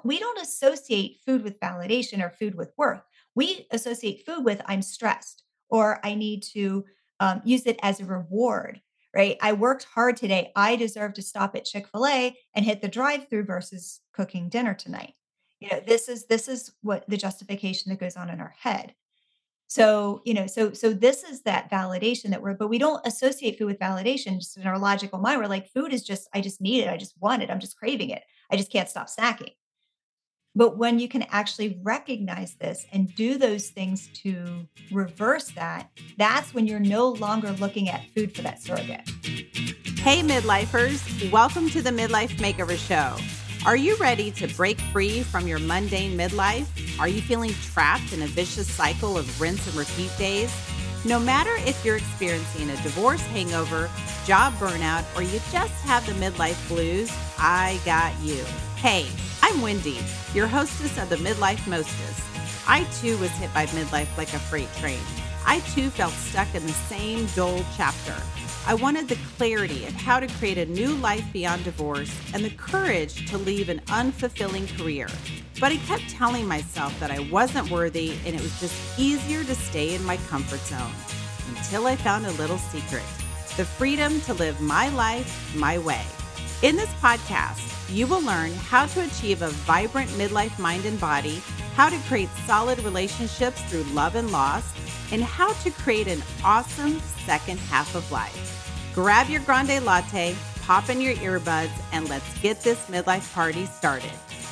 don't associate food with validation or food with worth. We associate food with I'm stressed or I need to use it as a reward, right? I worked hard today. I deserve to stop at Chick-fil-A and hit the drive-through versus cooking dinner tonight. This is what the justification that goes on in our head. So, so this is that validation but we don't associate food with validation just in our logical mind. We're like, food is just, I just need it. I just want it. I'm just craving it. I just can't stop snacking. But when you can actually recognize this and do those things to reverse that, that's when you're no longer looking at food for that surrogate. Hey, midlifers, welcome to the Midlife Makeover Show. Are you ready to break free from your mundane midlife? Are you feeling trapped in a vicious cycle of rinse and repeat days? No matter if you're experiencing a divorce hangover, job burnout, or you just have the midlife blues, I got you. Hey, I'm Wendy, your hostess of the Midlife Mostess. I too was hit by midlife like a freight train. I too felt stuck in the same dull chapter. I wanted the clarity of how to create a new life beyond divorce and the courage to leave an unfulfilling career. But I kept telling myself that I wasn't worthy and it was just easier to stay in my comfort zone until I found a little secret, the freedom to live my life my way. In this podcast, you will learn how to achieve a vibrant midlife mind and body, how to create solid relationships through love and loss, and how to create an awesome second half of life. Grab your grande latte, pop in your earbuds, and let's get this midlife party started.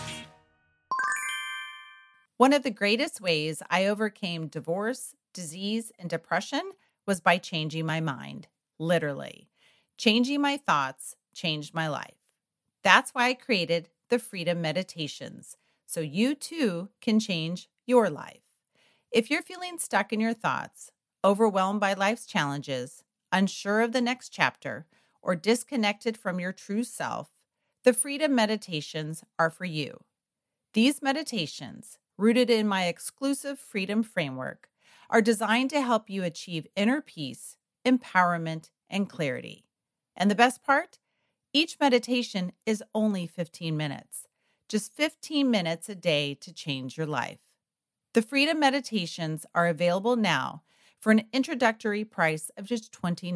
One of the greatest ways I overcame divorce, disease, and depression was by changing my mind, literally. Changing my thoughts changed my life. That's why I created the Freedom Meditations, so you too can change your life. If you're feeling stuck in your thoughts, overwhelmed by life's challenges, unsure of the next chapter, or disconnected from your true self, the Freedom Meditations are for you. These meditations, rooted in my exclusive Freedom Framework, are designed to help you achieve inner peace, empowerment, and clarity. And the best part? Each meditation is only 15 minutes. Just 15 minutes a day to change your life. The Freedom Meditations are available now for an introductory price of just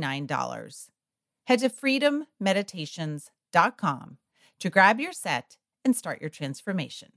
$29. Head to freedommeditations.com to grab your set and start your transformation.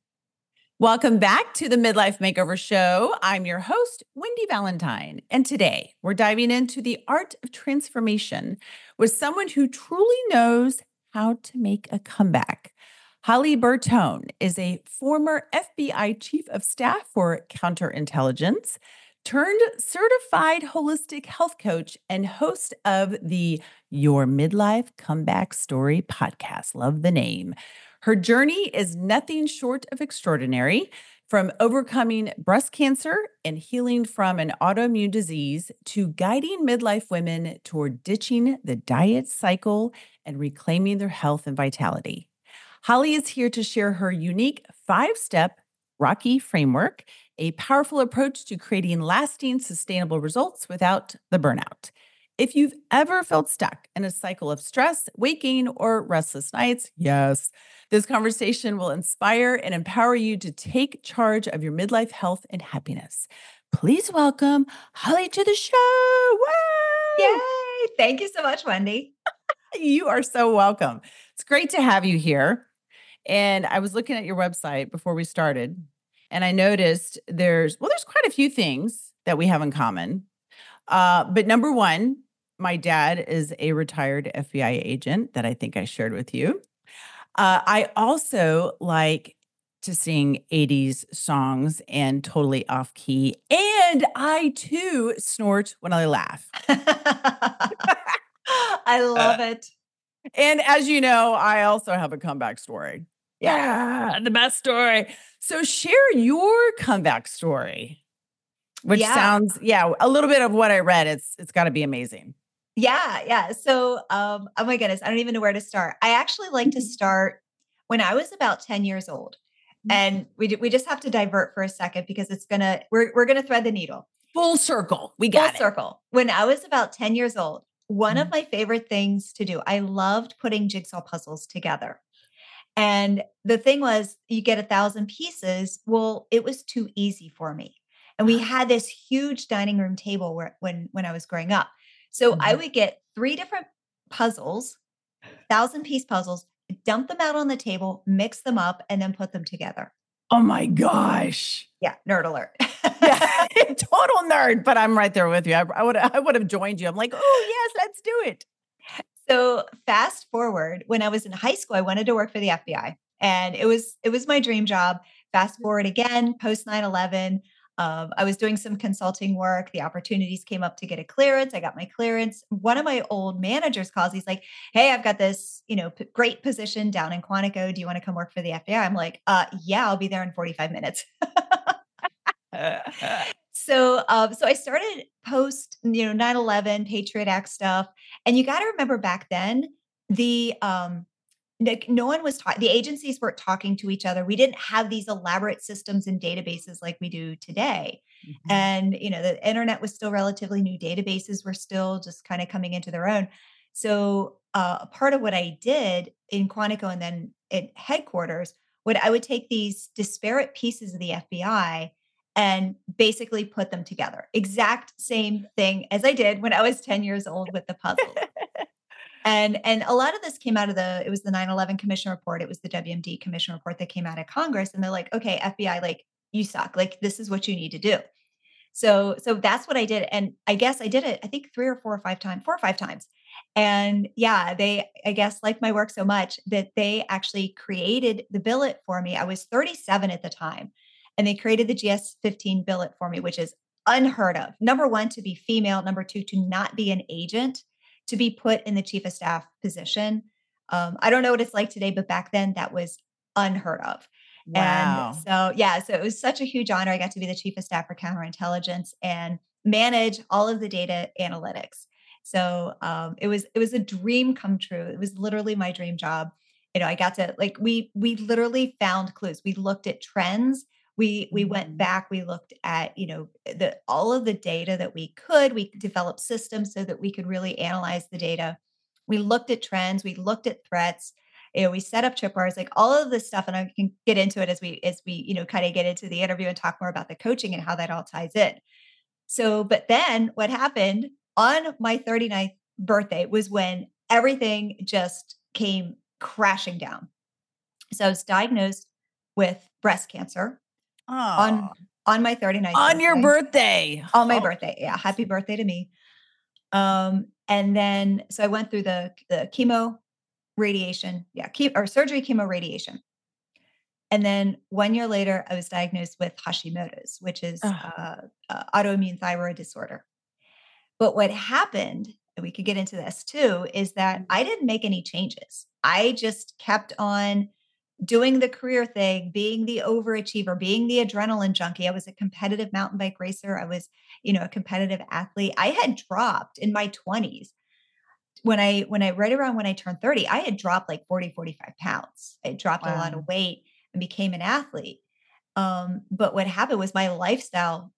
Welcome back to the Midlife Makeover Show. I'm your host, Wendy Valentine, and today we're diving into the art of transformation with someone who truly knows how to make a comeback. Holly Bertone is a former FBI Chief of Staff for Counterintelligence, turned certified holistic health coach and host of the Your Midlife Comeback Story podcast. Love the name. Her journey is nothing short of extraordinary, from overcoming breast cancer and healing from an autoimmune disease to guiding midlife women toward ditching the diet cycle and reclaiming their health and vitality. Holly is here to share her unique 5-step Rocky framework, a powerful approach to creating lasting, sustainable results without the burnout. If you've ever felt stuck in a cycle of stress, weight gain, or restless nights, yes, this conversation will inspire and empower you to take charge of your midlife health and happiness. Please welcome Holly to the show. Woo! Yay! Thank you so much, Wendy. You are so welcome. It's great to have you here. And I was looking at your website before we started, and I noticed there's quite a few things that we have in common. But number one, my dad is a retired FBI agent that I think I shared with you. I also like to sing 80s songs and totally off key. And I too snort when I laugh. I love it. And as you know, I also have a comeback story. Yeah, the best story. So share your comeback story, which sounds, a little bit of what I read. It's got to be amazing. Yeah. So, oh my goodness, I don't even know where to start. I actually like to start when I was about 10 years old, and we just have to divert for a second because we're gonna thread the needle. Full circle. We got it. Full circle. When I was about 10 years old, one of my favorite things to do, I loved putting jigsaw puzzles together. And the thing was, you get 1,000 pieces. Well, it was too easy for me. And we had this huge dining room table where when I was growing up. So I Mhm. would get 3 different puzzles, 1,000 piece puzzles, dump them out on the table, mix them up, and then put them together. Oh my gosh. Yeah, nerd alert. Yeah, total nerd, but I'm right there with you. I would have joined you. I'm like, "Oh, yes, let's do it." So fast forward, when I was in high school, I wanted to work for the FBI, and it was my dream job. Fast forward again, post 9/11, I was doing some consulting work. The opportunities came up to get a clearance. I got my clearance. One of my old managers calls. He's like, "Hey, I've got this, great position down in Quantico. Do you want to come work for the FBI?" I'm like, yeah, I'll be there in 45 minutes." So I started post, 9/11 Patriot Act stuff. And you got to remember back then, the like no one was the agencies weren't talking to each other. We didn't have these elaborate systems and databases like we do today. Mhm. And the internet was still relatively new. Databases were still just kind of coming into their own. So a part of what I did in Quantico and then at headquarters, what I would take these disparate pieces of the FBI and basically put them together. Exact same thing as I did when I was 10 years old with the puzzles. And a lot of this came out of it was the 9/11 commission report, it was the WMD commission report that came out of Congress, and they're like, "Okay, FBI, like, you suck. Like, this is what you need to do." So that's what I did, and I guess I did it, I think 3 or 4 or 5 times 4 or 5 times. And yeah, they I guess, liked my work so much that they actually created the billet for me. I was 37 at the time, and they created the GS-15 billet for me, which is unheard of. Number 1, to be female. Number 2, to not be an agent, to be put in the chief of staff position. I don't know what it's like today, but back then that was unheard of. And Wow. so it was such a huge honor. I got to be the chief of staff for counterintelligence and manage all of the data analytics. So it was a dream come true. It was literally my dream job. I got to, like, we literally found clues. We looked at trends. We went Mhm. back. We looked at the all of the data that we could. We developed systems so that we could really analyze the data. We looked at trends. We looked at threats. We set up tripwires, like all of this stuff, and I can get into it as we kind of get into the interview and talk more about the coaching and how that all ties in. So, but then what happened on my 39th birthday was when everything just came crashing down. So I was diagnosed with breast cancer on Oh, on my 39th on your birthday. birthday. On my Oh, birthday. Yeah, happy birthday to me. And then so I went through the chemo radiation, yeah, or surgery, chemo, radiation. And then 1 year later, I was diagnosed with Hashimoto's, which is ugh. autoimmune thyroid disorder. But what happened, and we could get into this too, is that I didn't make any changes. I just kept on doing the career thing, being the overachiever, being the adrenaline junkie. I was a competitive mountain bike racer. I was, a competitive athlete. I had dropped in my 20s when I right around when I turned 30, I had dropped like 40, 45 pounds. I dropped a lot of Wow. weight and became an athlete. But what happened was my lifestyle,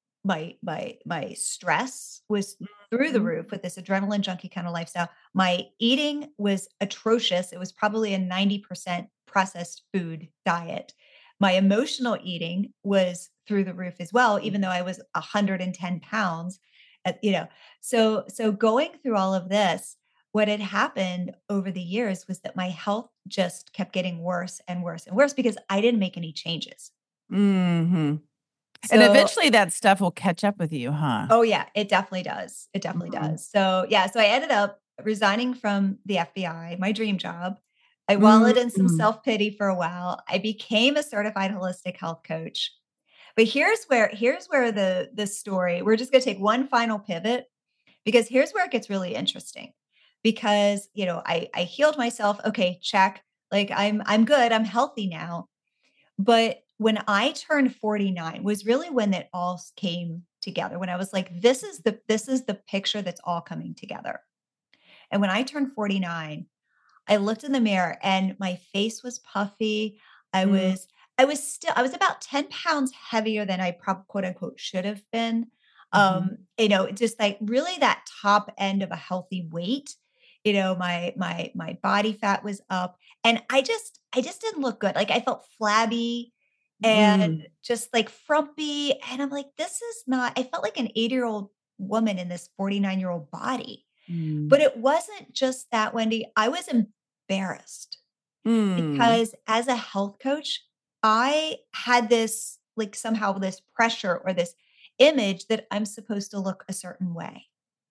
my stress was through the Mhm. roof with this adrenaline junkie kind of lifestyle. My eating was atrocious. It was probably a 90% processed food diet. My emotional eating was through the roof as well, even though I was 110 pounds. At, you know, so going through all of this, what had happened over the years was that my health just kept getting worse and worse and worse because I didn't make any changes. Mhm. And So eventually that stuff will catch up with you, huh? oh, yeah, it definitely does. It definitely Mhm. does. So, yeah, so I ended up resigning from the FBI, my dream job. I wallowed in some Mhm. self-pity for a while. I became a certified holistic health coach. But here's where the story, we're just gonna take one final pivot because here's where it gets really interesting. Because, I healed myself. Okay, check. Like I'm good. I'm healthy now. But when I turned 49 was really when it all came together. When I was like, this is the picture that's all coming together. And when I turned 49, I looked in the mirror and my face was puffy. I Mm, was I was about 10 pounds heavier than I quote unquote should have been. mhm. Just like really that top end of a healthy weight. My body fat was up. And I just didn't look good. Like I felt flabby and Mm, just like frumpy. And I'm like, this is not, I felt like an 80-year-old woman in this 49-year-old body. mm, But it wasn't just that, Wendy. I was embarrassed mm. because as a health coach, I had this like somehow this pressure or this image that I'm supposed to look a certain way.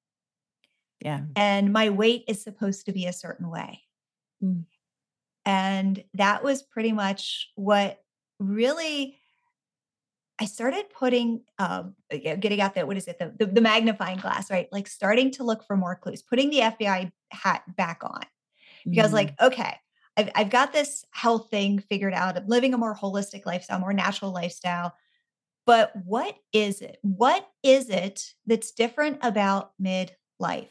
Yeah. And my weight is supposed to be a certain way. Mm. And that was pretty much what really I started putting, getting out what is it? The magnifying glass, right? Like starting to look for more clues, putting the FBI hat back on because Mm. like, okay, I've got this health thing figured out. I'm living a more holistic lifestyle, more natural lifestyle. But what is it? What is it that's different about midlife?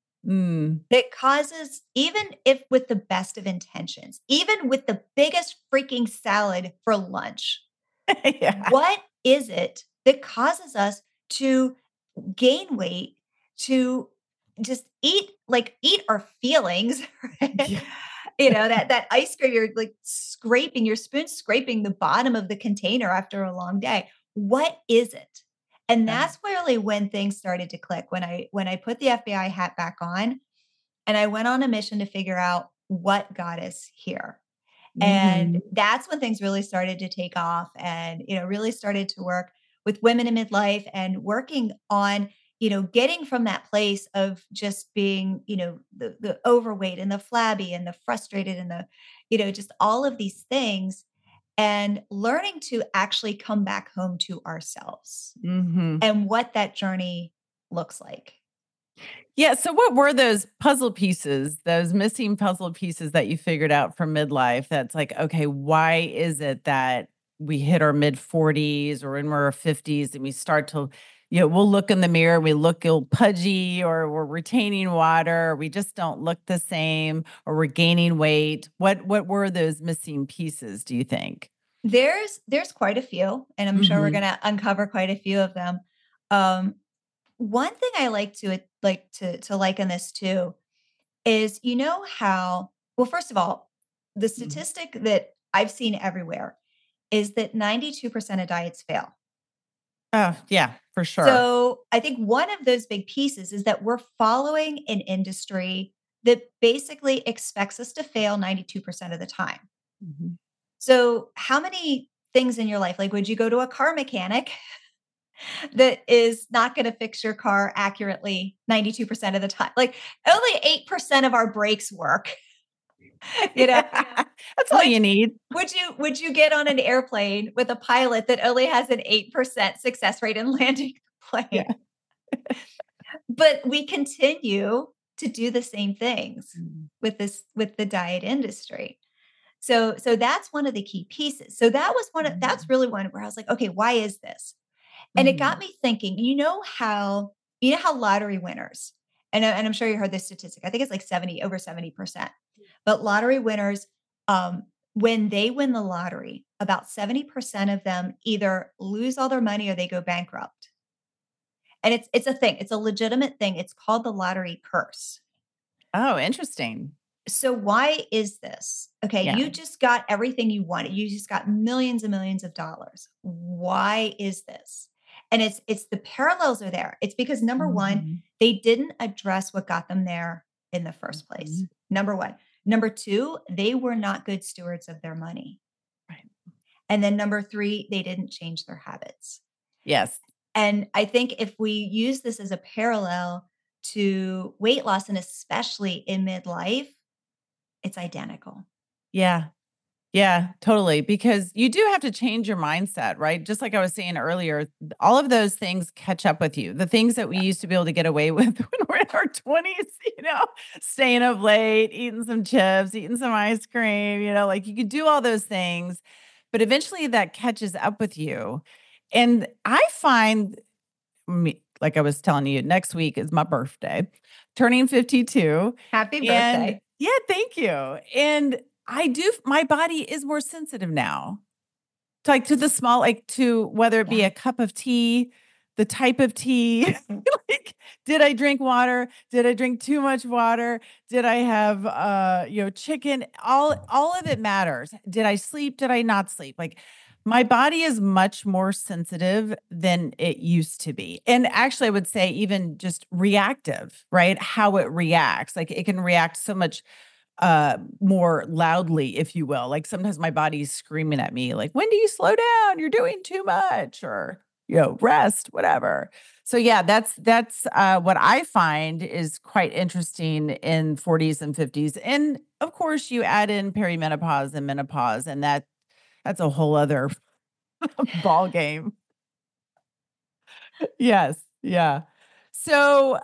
Mm. That causes, even if with the best of intentions, even with the biggest freaking salad for lunch, Yeah. what is it that causes us to gain weight, to just eat our feelings, right? Yeah. That ice cream, you're like scraping your spoon, scraping the bottom of the container after a long day. What is it? And Yeah. that's really when things started to click. When I put the FBI hat back on and I went on a mission to figure out what got us here. And Mhm. that's when things really started to take off and, really started to work with women in midlife and working on, getting from that place of just being, the overweight and the flabby and the frustrated and the, just all of these things and learning to actually come back home to ourselves Mhm. and what that journey looks like. Yeah, so what were those puzzle pieces, those missing puzzle pieces that you figured out from midlife that's like, okay, why is it that we hit our mid-40s or in our 50s and we start to, we'll look in the mirror, we look ill pudgy or we're retaining water, or we just don't look the same or we're gaining weight. What were those missing pieces, do you think? There's quite a few, and I'm sure we're Mhm. gonna uncover quite a few of them. Um, One thing I like to liken this to is how well, first of all, the Mhm. statistic that I've seen everywhere is that 92% of diets fail. Oh, yeah, for sure. So I think one of those big pieces is that we're following an industry that basically expects us to fail 92% of the time. Mhm. So how many things in your life, like would you go to a car mechanic that is not gonna fix your car accurately 92% of the time. Like, only 8% of our brakes work, you know? Yeah, that's all Would you need. would you get on an airplane with a pilot that only has an 8% success rate in landing the Yeah. plane? But we continue to do the same things Mm. with the diet industry. So that's one of the key pieces. So that's Mhm. really one where I was like, "Okay, why is this?" And it got Mhm. me thinking, you know how lottery winners, and I'm sure you heard this statistic. I think it's like 70 over 70%. But lottery winners, when they win the lottery, about 70% of them either lose all their money or they go bankrupt. And it's a thing. It's a legitimate thing. It's called the lottery curse. Oh, interesting. So why is this? Okay, Yeah. you just got everything you wanted. You just got millions and millions of dollars. Why is this? And it's the parallels are there. It's because number 1, Mhm. they didn't address what got them there in the first place. Mhm. Number 1. Number 2, they were not good stewards of their money. Right. And then number 3, they didn't change their habits. Yes. And I think if we use this as a parallel to weight loss and especially in midlife, it's identical. Yeah. Yeah, totally. Because you do have to change your mindset, right? Just like I was saying earlier, all of those things catch up with you. The things that we Yeah. used to be able to get away with when we're in our 20s, staying up late, eating some chips, eating some ice cream, like you could do all those things, but eventually that catches up with you. And I find me, like I was telling you, next week is my birthday, turning 52. Happy And birthday. yeah, thank you. And my body is more sensitive now to like to the small, like to whether it be Yeah. a cup of tea, the type of tea, like Did I drink water? Did I drink too much water? Did I have chicken? All of it matters. Did I sleep? Did I not sleep? Like my body is much more sensitive than it used to be. And actually I would say even just reactive, right? How it reacts. Like it can react so much more loudly, if you will. Like sometimes my body's screaming at me, like, when do you slow down? You're doing too much, or rest, whatever. So yeah, that's what I find is quite interesting in 40s and 50s. And of course, you add in perimenopause and menopause, and that's a whole other ball game. Yes. Yeah. So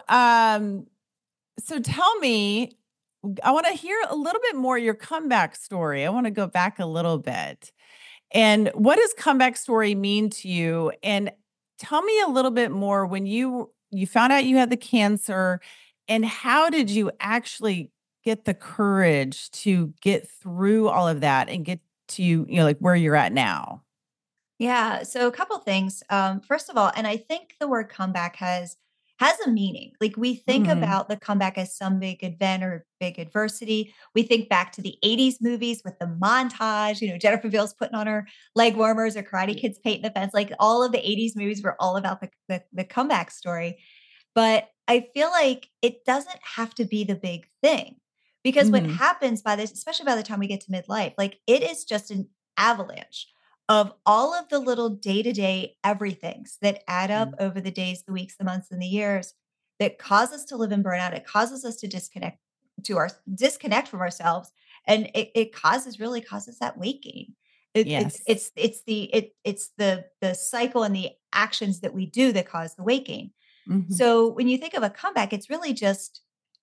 so tell me, I want to hear a little bit more your comeback story. I want to go back a little bit. And what does comeback story mean to you? And tell me a little bit more when you found out you had the cancer, and how did you actually get the courage to get through all of that and get to like where you're at now? Yeah. So a couple things. First of all, and I think the word comeback has a meaning. Like we think Mhm. about the comeback as some big event or big adversity. We think back to the 80s movies with the montage, Jennifer Beals putting on her leg warmers or Karate Kids painting the fence. Like all of the 80s movies were all about the comeback story. But I feel like it doesn't have to be the big thing, because what Mhm. happens by this, especially by the time we get to midlife, like it is just an avalanche of all of the little day-to-day everythings that add up Mm. over the days, the weeks, the months, and the years that cause us to live in burnout. It causes us to disconnect from ourselves. And it really causes that weight gain. Yes. It's the cycle and the actions that we do that cause the weight gain. Mhm. So when you think of a comeback, it's really just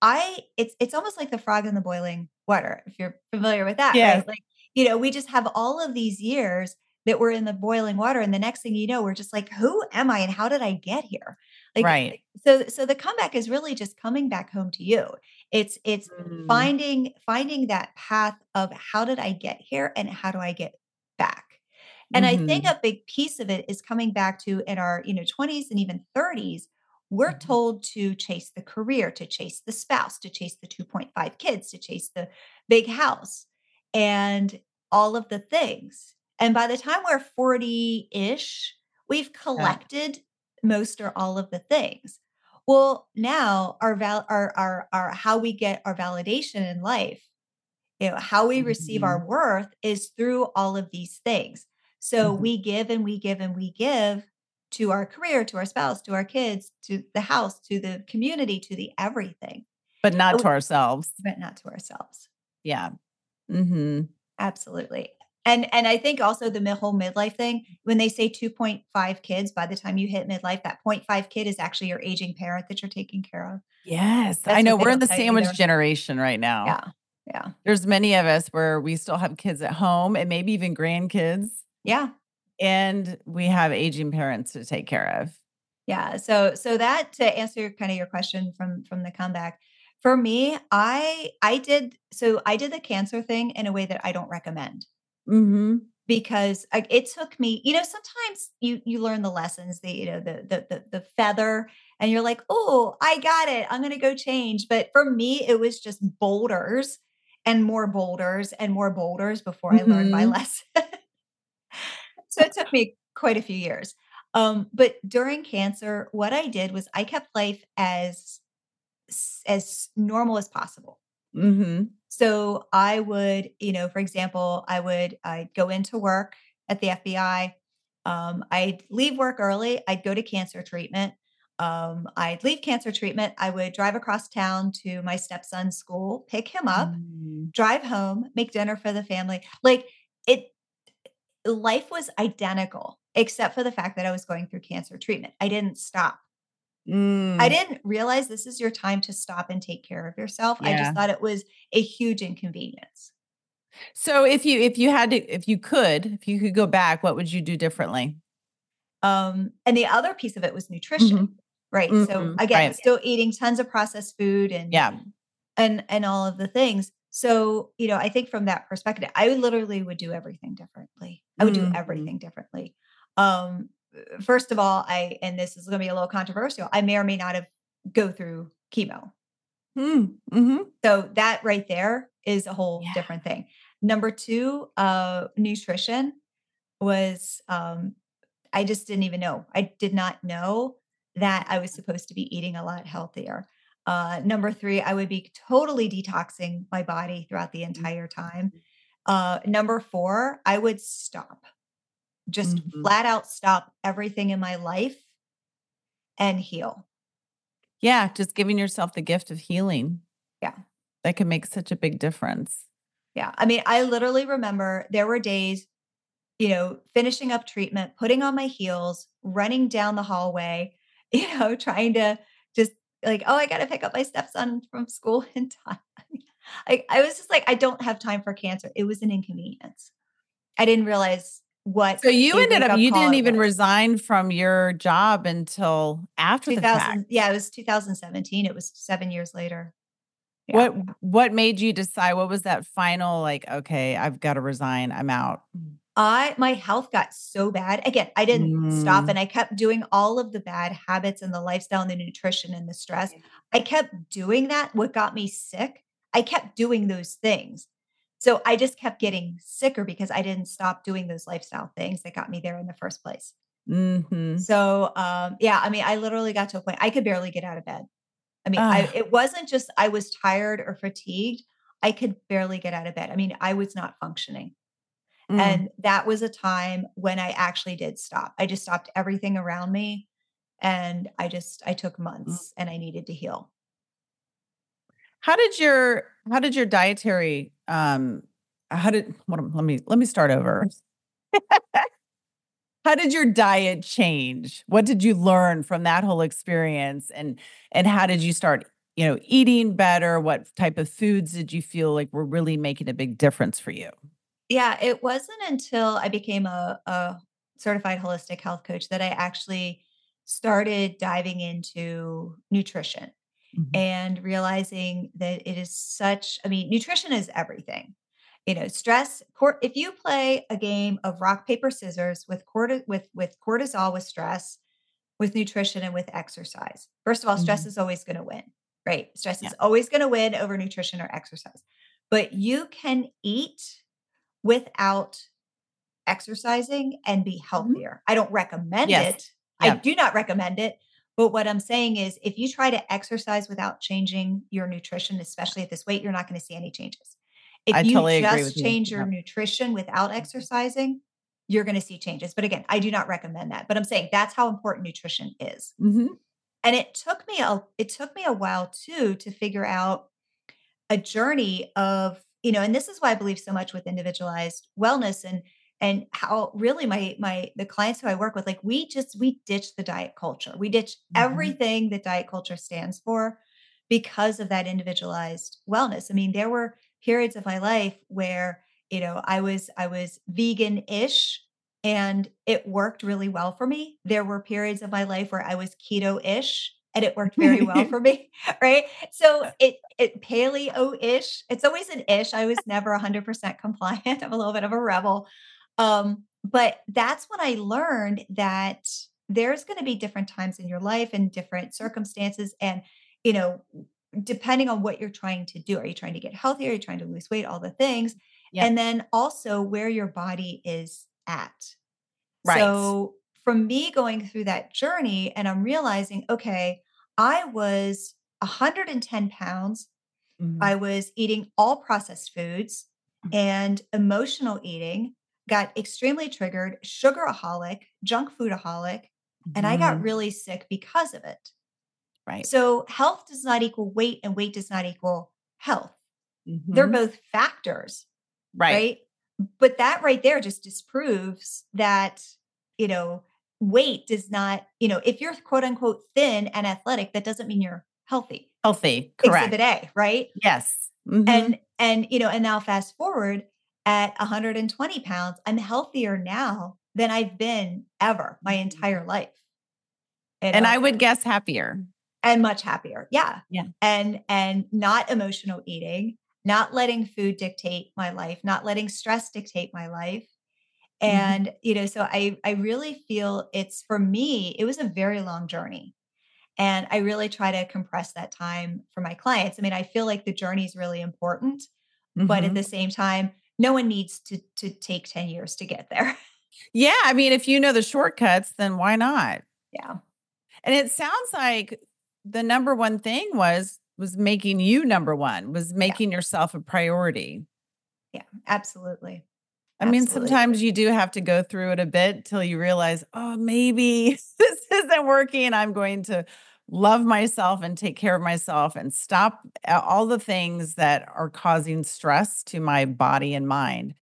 it's almost like the frog in the boiling water, if you're familiar with that, Yes. right? Like, we just have all of these years that we're in the boiling water, and the next thing you know, we're just like, "Who am I and how did I get here?" Right. So the comeback is really just coming back home to you. It's Mm. finding that path of how did I get here and how do I get back? And I think Mhm. a big piece of it is coming back to in our, 20s and even 30s, we're Mhm. told to chase the career, to chase the spouse, to chase the 2.5 kids, to chase the big house and all of the things. And by the time we're 40-ish, we've Yeah. collected most or all of the things. Well, now our how we get our validation in life, how we receive Mhm. our worth is through all of these things. So Mhm. we give and we give and we give to our career, to our spouse, to our kids, to the house, to the community, to the everything, But not but to ourselves. not to ourselves. Yeah. Mhm. Absolutely. And I think also the whole midlife thing, when they say 2.5 kids, by the time you hit midlife, that point 5 kid is actually your aging parent that you're taking care of. Yes. I That's know what they we're in don't the tell you sandwich either. generation right now. Yeah. Yeah. There's many of us where we still have kids at home and maybe even grandkids, Yeah. and we have aging parents to take care of. Yeah, so that to answer kind of your question from the comeback, for me, I did the cancer thing in a way that I don't recommend, Mhm. because it took me, sometimes you learn the lessons, the feather, and you're like, oh, I got it, I'm gonna go change. But for me, it was just boulders and more boulders before I learned my Mhm. lesson. So it took me quite a few years. But during cancer, what I did was I kept life as normal as possible. Mhm. So I would, for example, I'd go into work at the FBI. I'd leave work early. I'd go to cancer treatment. I'd leave cancer treatment. I would drive across town to my stepson's school, pick him up, Mm. drive home, make dinner for the family. Like it, life was identical, except for the fact that I was going through cancer treatment. I didn't stop. I Mm. didn't realize this is your time to stop and take care of yourself. I just Yeah. thought it was a huge inconvenience. So if you could go back, what would you do differently? And the other piece of it was nutrition, Mhm. right? So Mhm. again, Right. still eating tons of processed food Yeah. and all of the things. So, I think from that perspective, I literally would do everything differently. I would do Mhm. everything differently. First of all, and this is going to be a little controversial, I may or may not have go through chemo. Mm-hmm. So that right there is a whole Yeah. different thing. Number 2, nutrition was, I just didn't even know. I did not know that I was supposed to be eating a lot healthier. Number 3, I would be totally detoxing my body throughout the entire time. Number 4, I would stop, just Mm-hmm. flat out stop everything in my life and heal. Yeah, just giving yourself the gift of healing. Yeah. That can make such a big difference. Yeah. I mean, I literally remember there were days, finishing up treatment, putting on my heels, running down the hallway, trying to just like, oh, I got to pick up my stepson from school in time. I was just like, I don't have time for cancer. It was an inconvenience. I didn't realize what So you a ended wake up up you call didn't it even was. resign from your job until after the fact. 2000, yeah, it was 2017. It was 7 years later. Yeah. What made you decide? What was that final like, okay, I've got to resign. I'm out. My health got so bad. Again, I didn't stop Mm. and I kept doing all of the bad habits and the lifestyle and the nutrition and the stress. I kept doing that. What got me sick, I kept doing those things. So I just kept getting sicker because I didn't stop doing those lifestyle things that got me there in the first place. Mhm. So, yeah, I mean, I literally got to a point I could barely get out of bed. I mean, Ah, it wasn't just I was tired or fatigued. I could barely get out of bed. I mean, I was not functioning. mm, And that was a time when I actually did stop. I just stopped everything around me and I took mm. months and I needed to heal. How did your dietary, how did let me start over. How did your diet change? What did you learn from that whole experience? And how did you start, eating better? What type of foods did you feel like were really making a big difference for you? Yeah, it wasn't until I became a certified holistic health coach that I actually started diving into nutrition Mhm. and realizing that it is such, I mean, nutrition is everything. If you play a game of rock paper scissors with with cortisol, with stress, with nutrition, and with exercise. First of all, stress Mhm. is always going to win, right? Stress Yeah. is always going to win over nutrition or exercise. But you can eat without exercising and be Mhm. healthier. I don't recommend Yes. it. I Yeah. do not recommend it. But what I'm saying is, if you try to exercise without changing your nutrition, especially at this weight, you're not going to see any changes. If I you totally agree with just you. change your Yep. nutrition without exercising, you're going to see changes. But again, I do not recommend that. But I'm saying that's how important nutrition is. Mhm. And it took me a while too to figure out a journey of, and this is why I believe so much with individualized wellness and how really the clients who I work with, like we ditch the diet culture. We ditch Mhm. everything that diet culture stands for because of that individualized wellness. I mean, there were periods of my life where, I was vegan-ish and it worked really well for me. There were periods of my life where I was keto-ish and it worked very well for me, right? So it paleo-ish. It's always an ish. I was never 100% compliant. I'm a little bit of a rebel. But that's when I learned that there's going to be different times in your life and different circumstances. And, you know, depending on what you're trying to do, are you trying to get healthier? Are you trying to lose weight? All the things. Yep. And then also where your body is at. Right. So from me going through that journey and I'm realizing, okay, I was 110 pounds. Mhm. I was eating all processed foods and emotional eating, got extremely triggered, sugaraholic, junk foodaholic, and I got Mhm. really sick because of it. Right. So health does not equal weight and weight does not equal health. They're Mhm. both factors, Right. right? But that right there just disproves that, you know, weight does not, if you're quote unquote thin and athletic, that doesn't mean you're healthy. Healthy. Exhibit Correct. A, right? Yes. Mhm. And now fast forward at 120 pounds, I'm healthier now than I've been ever my entire life, you And I know, would guess happier. and much happier. Yeah. Yeah. And not emotional eating, not letting food dictate my life, not letting stress dictate my life. Mhm. And, so I really feel it's for me, it was a very long journey. And I really try to compress that time for my clients. I mean, I feel like the journey is really important, but at Mhm. the same time, no one needs to take 10 years to get there. Yeah, I mean, if you know the shortcuts, then why not? Yeah. And it sounds like the number one thing was making you number one, was Yeah. making yourself a priority. Yeah. Absolutely. I mean, Absolutely. sometimes you do have to go through it a bit till you realize, "Oh, maybe this isn't working. I'm going to love myself and take care of myself and stop all the things that are causing stress to my body and mind."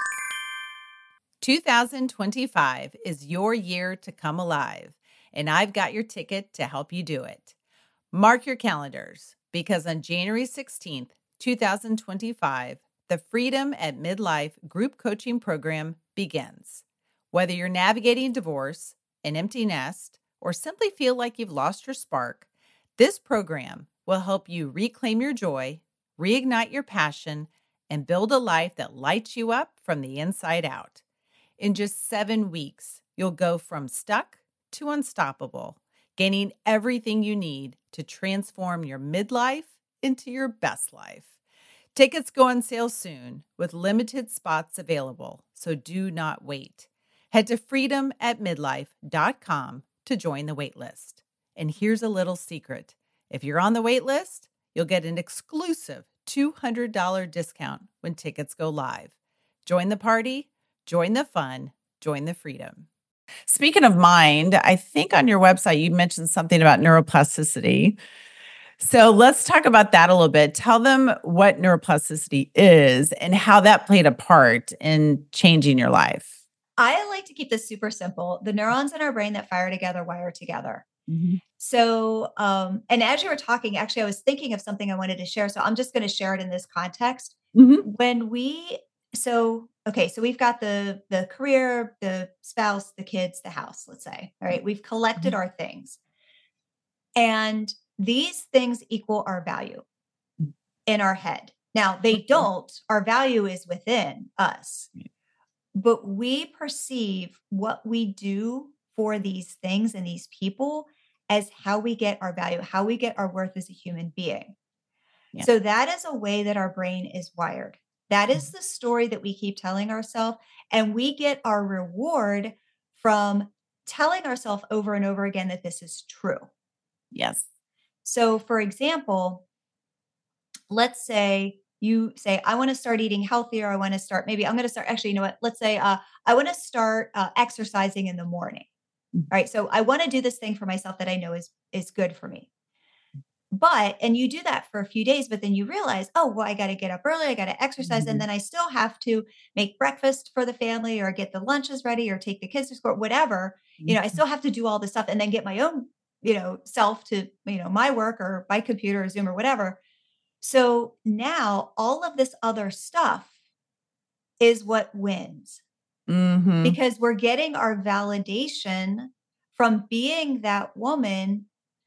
2025 is your year to come alive, and I've got your ticket to help you do it. Mark your calendars because on January 16th, 2025, the Freedom at Midlife group coaching program begins. Whether you're navigating divorce, an empty nest, or simply feel like you've lost your spark, this program will help you reclaim your joy, reignite your passion, and build a life that lights you up from the inside out. In just 7 weeks, you'll go from stuck to unstoppable, gaining everything you need to transform your midlife into your best life. Tickets go on sale soon with limited spots available, so do not wait. Head to freedomatmidlife.com to join the waitlist. And here's a little secret. If you're on the waitlist, you'll get an exclusive $200 discount when tickets go live. Join the party, join the fun, join the freedom. Speaking of mind, I think on your website you mentioned something about neuroplasticity. So let's talk about that a little bit. Tell them what neuroplasticity is and how that played a part in changing your life. I like to keep this super simple. The neurons in our brain that fire together wire together. Mhm. So, and as you were talking, actually, I was thinking of something I wanted to share. So I'm just going to share it in this context. Mhm. When we, so, okay, so we've got the career, the spouse, the kids, the house, let's say, all right, we've collected Mhm. our things and these things equal our value in our head. Now they Okay. don't, our value is within us, but we perceive what we do for these things and these people as how we get our value, how we get our worth as a human being. Yeah. So that is a way that our brain is wired. That is the story that we keep telling ourselves. And we get our reward from telling ourselves over and over again that this is true. Yes. So, for example, let's say you say, I want to start eating healthier. I want to start, maybe I'm going to start, actually, you know what? Let's say I want to start exercising in the morning. Mhm. All right. So I want to do this thing for myself that I know is good for me. But and you do that for a few days, but then you realize, oh, well, I got to get up early, I got to exercise, and Mhm. then I still have to make breakfast for the family or get the lunches ready or take the kids to school, whatever. I Mhm. still have to do all this stuff and then get my own, self to, my work or my computer or Zoom or whatever. So now all of this other stuff is what wins Mhm. because we're getting our validation from being that woman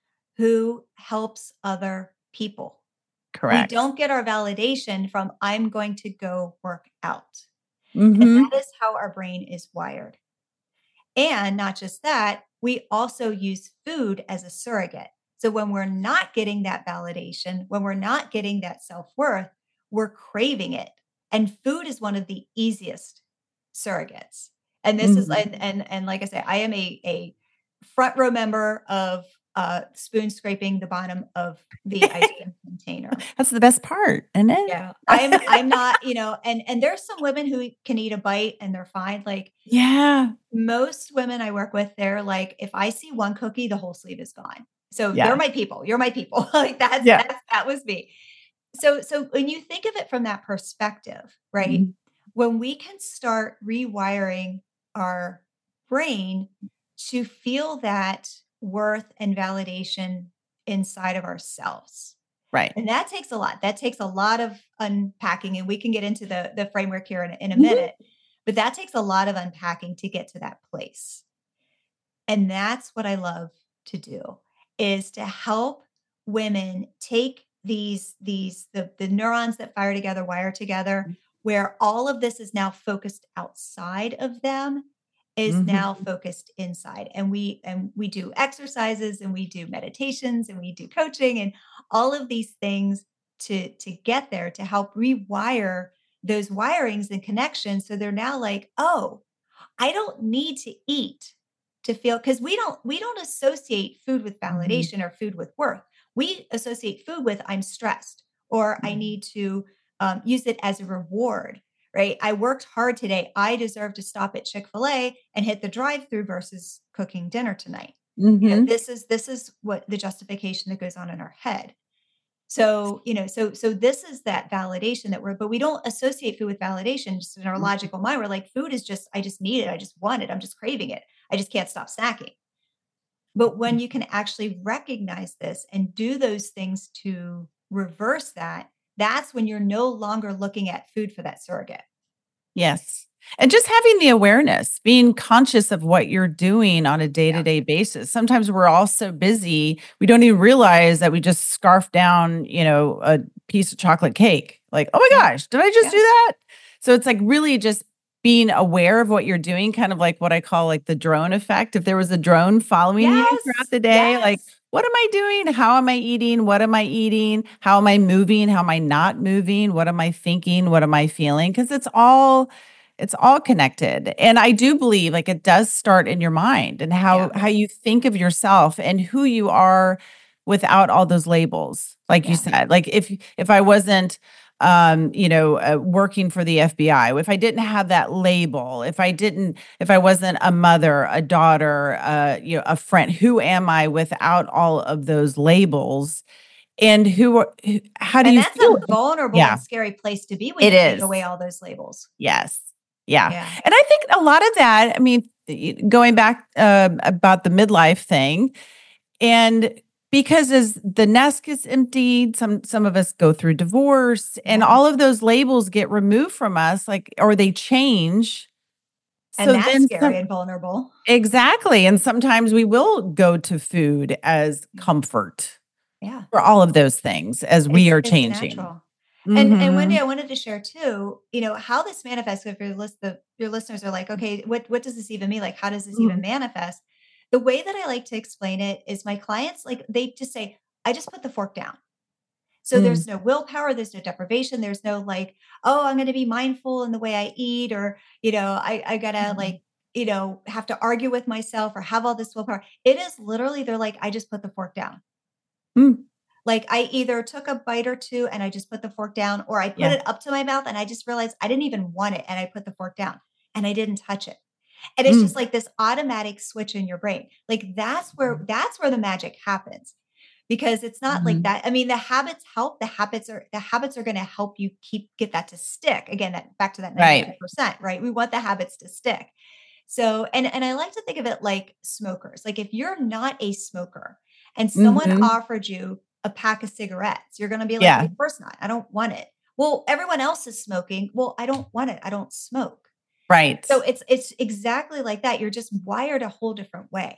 who helps other people. We Correct. don't get our validation from, I'm going to go work out. And Mhm. that is how our brain is wired. And not just that, we also use food as a surrogate. So when we're not getting that validation, when we're not getting that self worth, we're craving it. And food is one of the easiest surrogates. And this is, Mhm. and like I say, I am a front row member of spoon scraping the bottom of the ice cream container. That's the best part, isn't it? Yeah. I'm not, and there's some women who can eat a bite and they're fine. Like Yeah. most women I work with, they're like, if I see one cookie, the whole sleeve is gone. So they're Yeah. my people. You're my people. Like Yeah. that was me. So when you think of it from that perspective, right? Mhm. When we can start rewiring our brain to feel that worth and validation inside of ourselves. Right. And that takes a lot. That takes a lot of unpacking, and we can get into the framework here in a Mhm. minute. But that takes a lot of unpacking to get to that place. And that's what I love to do is to help women take the neurons that fire together, wire together, where all of this is now focused outside of them is now Mhm. focused inside. And we do exercises and we do meditations and we do coaching and all of these things to get there to help rewire those wirings and connections. So they're now like, oh, I don't need to eat to feel because we don't associate food with Mhm. validation or food with worth. We associate food with I'm stressed or I Mhm. need to use it as a reward, right? I worked hard today. I deserve to stop at Chick-fil-A and hit the drive-through versus cooking dinner tonight. Mhm. This is what the justification that goes on in our head. So, so this is that validation that but we don't associate food with validation just in our Mhm. logical mind. We're like, food is just, I just need it. I just want it. I'm just craving it. I just can't stop snacking. But when you can actually recognize this and do those things to reverse that, that's when you're no longer looking at food for that surrogate. Yes. And just having the awareness, being conscious of what you're doing on a Yeah. day-to-day basis. Sometimes we're all so busy, we don't even realize that we just scarfed down, a piece of chocolate cake. Like, "Oh my Yeah. gosh, did I just Yeah. do that?" So it's like really just being aware of what you're doing, kind of like what I call like the drone effect. If there was a drone following you throughout Yes. the day, like, Yes. what am I doing? How am I eating? What am I eating? How am I moving? How am I not moving? What am I thinking? What am I feeling? Because it's all connected. And I do believe like it does start in your mind and how Yeah. how you think of yourself and who you are without all those labels. Like you Yeah. said, like if I wasn't working for the FBI, if I didn't have that label, if I wasn't a mother, a daughter, a friend, who am I without all of those labels? And how do And you that's feel? a vulnerable Yeah, and scary place to be when it you take is. away all those labels. Yes. Yeah. Yeah. And I think a lot of that, I mean, going back about the midlife thing, and because as the nest gets emptied, some of us go through divorce and Yeah. all of those labels get removed from us, like, or they change. And So that's then scary some and vulnerable. exactly. And sometimes we will go to food as comfort Yeah. for all of those things as we are It's changing. natural. And Wendy, Mhm. I wanted to share too, how this manifests if your listeners are like, okay, what does this even mean? Like, how does this even Mhm. manifest? The way that I like to explain it is my clients, like they just say, I just put the fork down. So Mm. there's no willpower, there's no deprivation, there's no like, oh, I'm gonna be mindful in the way I eat, or I gotta Mhm. like, have to argue with myself or have all this willpower. It is literally, they're like, I just put the fork down. Mm. Like, I either took a bite or 2 and I just put the fork down, or I put Yeah. it up to my mouth and I just realized I didn't even want it and I put the fork down and I didn't touch it. And it's just Mm. like this automatic switch in your brain. Like, that's where Mhm. the magic happens. Because it's not like Mhm. that. I mean, the habits help. The habits are gonna help you get that to stick. Again, that back to that Right. 92%, right? We want the habits to stick. So, and I like to think of it like smokers. Like, if you're not a smoker and someone Mhm. offered you a pack of cigarettes, you're gonna be like, Yeah. "Of course not. I don't want it." Well, everyone else is smoking. Well, I don't want it. I don't smoke. Right. So it's exactly like that. You're just wired a whole different way.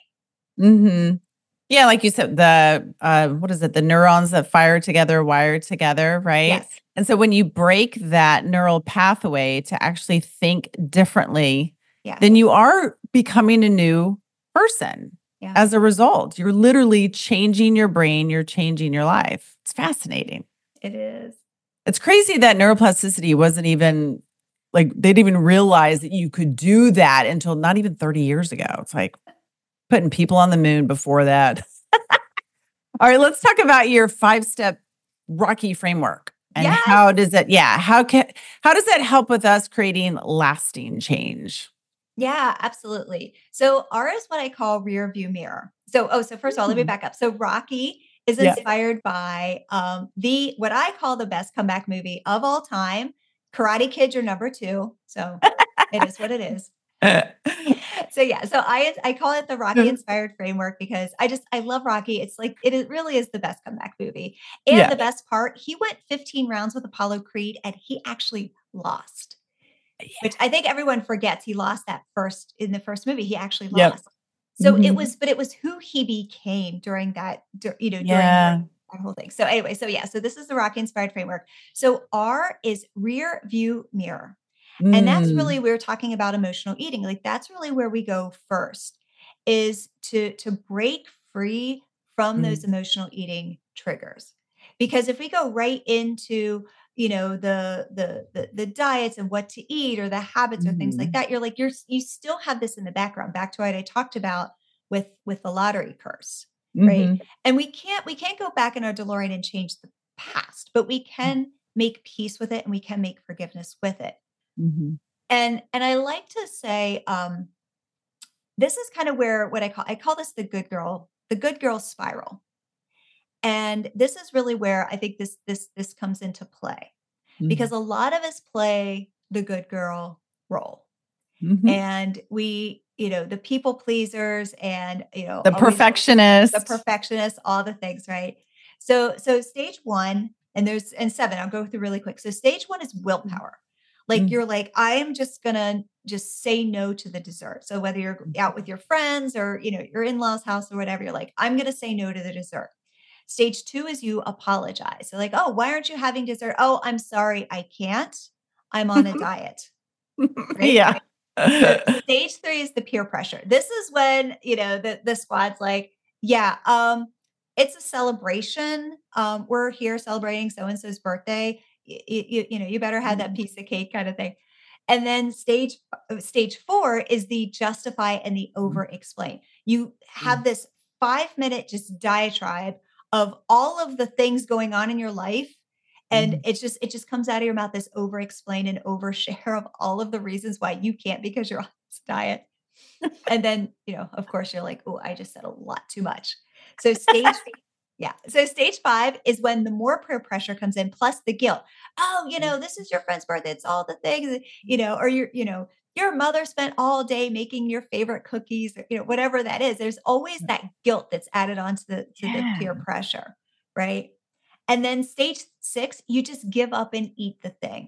Mhm. Yeah, like you said, what is it? The neurons that fire together, wire together, right? Yes. And so when you break that neural pathway to actually think differently, Yeah. then you are becoming a new person Yeah. as a result. You're literally changing your brain, you're changing your life. It's fascinating. It is. It's crazy that neuroplasticity wasn't even like they didn't even realize that you could do that until not even 30 years ago. It's like putting people on the moon before that. All right, let's talk about your 5-step Rocky framework and Yes. how does that yeah, how does that help with us creating lasting change? Yeah, absolutely. So R is what I call rear view mirror. So first of all, let me Mm. back up. So Rocky is Yeah. inspired by the what I call the best comeback movie of all time. Karate Kid, your number two. So it is what it is. So yeah, so I call it the Rocky inspired framework because I love Rocky. It's like really is the best comeback movie. And Yeah. the best part, he went 15 rounds with Apollo Creed and he actually lost. Which I think everyone forgets he lost that first in the first movie, he actually Yep. lost. So Mhm. it was who he became during that during Yeah. that whole thing. So anyway, so yeah, so this is the Rocky inspired framework. So R is rear view mirror. And that's Mm. really, we were talking about emotional eating. Like that's really where we go first, is to break free from those Mm. emotional eating triggers. Because if we go right into, the diets and what to eat or the habits or things like Mhm. that, you still have this in the background. Back to what I talked about with the lottery curse, right? Mhm. And we can't go back in our DeLorean and change the past, but we can make peace with it and we can make forgiveness with it. Mhm. And I like to say, this is kind of where what I call this the good girl spiral. And this is really where I think this comes into play, because Mhm. a lot of us play the good girl role. Mhm. And the people pleasers and, The always the perfectionist. perfectionist, all the things, right? So stage 1, and 7, I'll go through really quick. So stage 1 is willpower. Like Mm. you're like, I am just gonna just say no to the dessert. So whether you're out with your friends or, your in-laws house or whatever, you're like, I'm gonna say no to the dessert. Stage 2 is you apologize. So like, oh, why aren't you having dessert? Oh, I'm sorry, I can't. I'm on a diet, right? Yeah. So stage 3 is the peer pressure. This is when, the squad's like, yeah, it's a celebration. We're here celebrating so and so's birthday. You better have that piece of cake kind of thing. And then stage 4 is the justify and the over explain. You have this 5-minute just diatribe of all of the things going on in your life, and Mhm. it just comes out of your mouth, this over explain and overshare of all of the reasons why you can't because you're on this diet. And then, of course, you're like, oh, I just said a lot too much. So yeah. So stage 5 is when the more peer pressure comes in, plus the guilt. Oh, this is your friend's birthday. It's all the things, or your mother spent all day making your favorite cookies, or, whatever that is. There's always that guilt that's added on to the Yeah. peer pressure, right? And then stage 6, you just give up and eat the thing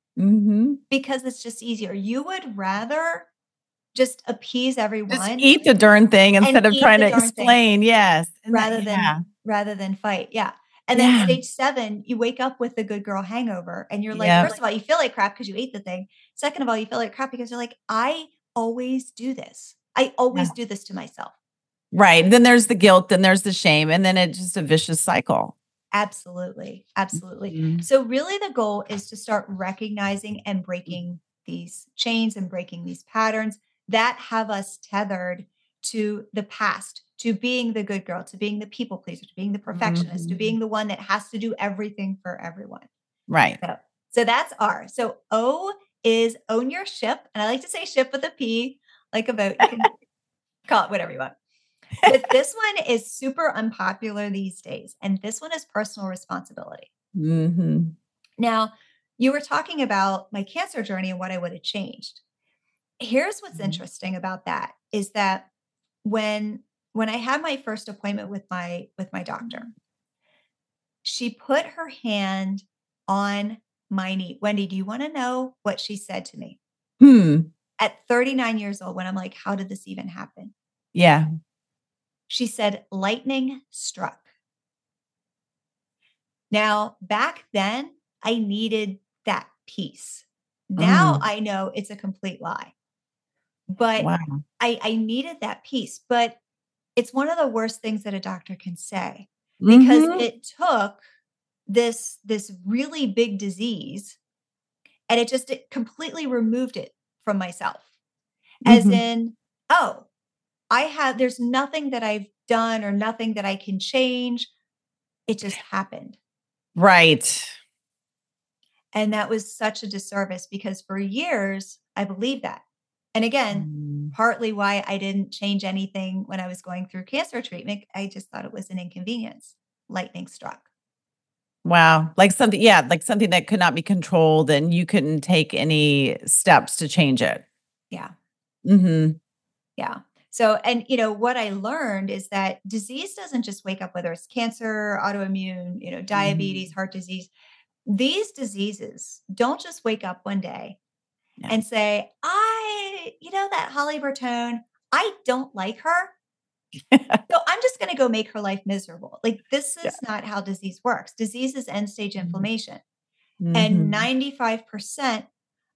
Mhm. because it's just easier. You would rather just appease Just everyone eat the darn thing and instead of eat trying the to darn thing explain. Yes. And that rather than yeah. rather than fight. Yeah. And then Yeah. stage 7, you wake up with the good girl hangover and you're like, Yep. first of all, you feel like crap because you ate the thing. Second of all, you feel like crap because you're like, I always do this. I Yeah. always do this to myself. Right. Then there's the guilt, then there's the shame, and then it's just a vicious cycle. Absolutely. Absolutely. Mhm. So really the goal is to start recognizing and breaking these chains and breaking these patterns that have us tethered to the past, to being the good girl, to being the people pleaser, to being the perfectionist, to Mhm. being the one that has to do everything for everyone. Right. So that's R. So O is own your ship. And I like to say ship with a P, like a boat. You can call it whatever you want. But this one is super unpopular these days. And this one is personal responsibility. Mhm. Now, you were talking about my cancer journey and what I would have changed. Here's what's Mhm. interesting about that is that when I had my first appointment with my doctor, she put her hand on my knee. Wendy, do you want to know what she said to me Hmm. at 39 years old when I'm like, how did this even happen? Yeah. She said, lightning struck. Now, back then, I needed that peace. Now Mm. I know it's a complete lie, but Wow. I needed that peace. But it's one of the worst things that a doctor can say, because Mhm. it took this really big disease and it completely removed it from myself. As Mhm. in, oh, there's nothing that I've done or nothing that I can change. It just happened. Right. And that was such a disservice because for years, I believed that. And again, Mm. partly why I didn't change anything when I was going through cancer treatment. I just thought it was an inconvenience. Lightning struck. Wow. Like something yeah, like something that could not be controlled and you couldn't take any steps to change it. Yeah. Mhm. Yeah. So, and what I learned is that disease doesn't just wake up, whether it's cancer, autoimmune, diabetes, Mhm. heart disease. These diseases don't just wake up one day Yeah. and say, that Holly Bertone, I don't like her. So I'm just going to go make her life miserable. Like, this Yeah. is not how disease works. Disease is end stage Mhm. inflammation. And Mhm. 95%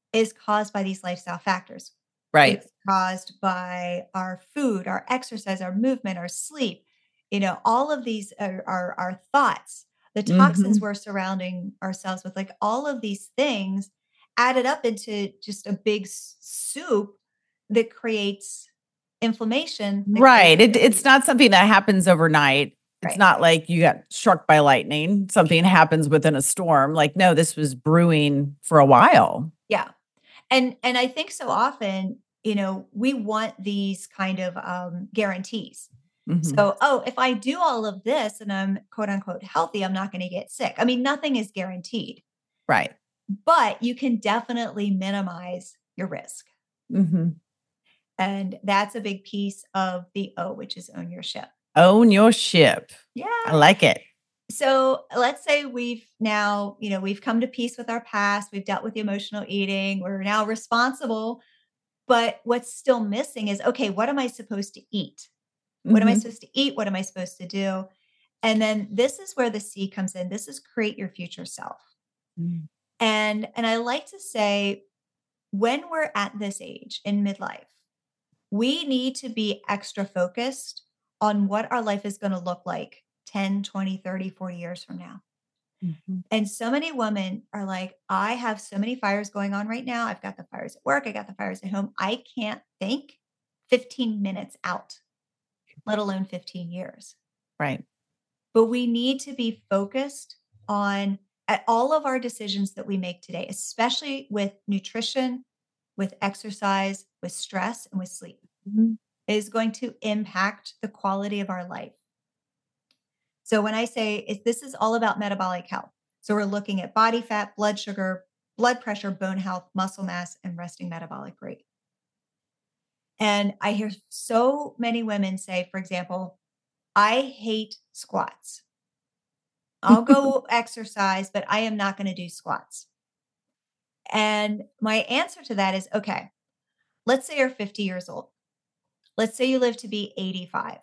is caused by these lifestyle factors. Right. It's caused by our food, our exercise, our movement, our sleep. All of these are our thoughts, the toxins Mhm. we're surrounding ourselves with, like all of these things added up into just a big soup that creates inflammation, that creates Right. It's disease. not something that happens overnight. It's Right. not like you got struck by lightning. Something happens within a storm. Like, no, this was brewing for a while. Yeah. And I think so often, we want these kind of guarantees. Mhm. So, oh, if I do all of this and I'm quote unquote healthy, I'm not going to get sick. I mean, nothing is guaranteed, Right. but you can definitely minimize your risk. Mhm. And that's a big piece of the O, which is own your ship. Own your ship. I Yeah. like it. So let's say we've now, we've come to peace with our past. We've dealt with the emotional eating. We're now responsible. But what's still missing is, okay, what am I supposed to eat? What am I Mhm. supposed to eat? What am I supposed to do? And then this is where the C comes in. This is create your future self. Mm. And I like to say, when we're at this age in midlife, we need to be extra focused on what our life is going to look like 10, 20, 30, 40 years from now. Mhm. And so many women are like, I have so many fires going on right now. I've got the fires at work. I got the fires at home. I can't think 15 minutes out, let alone 15 years. Right. But we need to be focused on at all of our decisions that we make today, especially with nutrition, with exercise, with stress, and with sleep, Mhm. is going to impact the quality of our life. So when I say this is all about metabolic health. So we're looking at body fat, blood sugar, blood pressure, bone health, muscle mass, and resting metabolic rate. And I hear so many women say, for example, I hate squats. I'll go exercise, but I am not going to do squats. And my answer to that is, okay, let's say you're 50 years old. Let's say you live to be 85.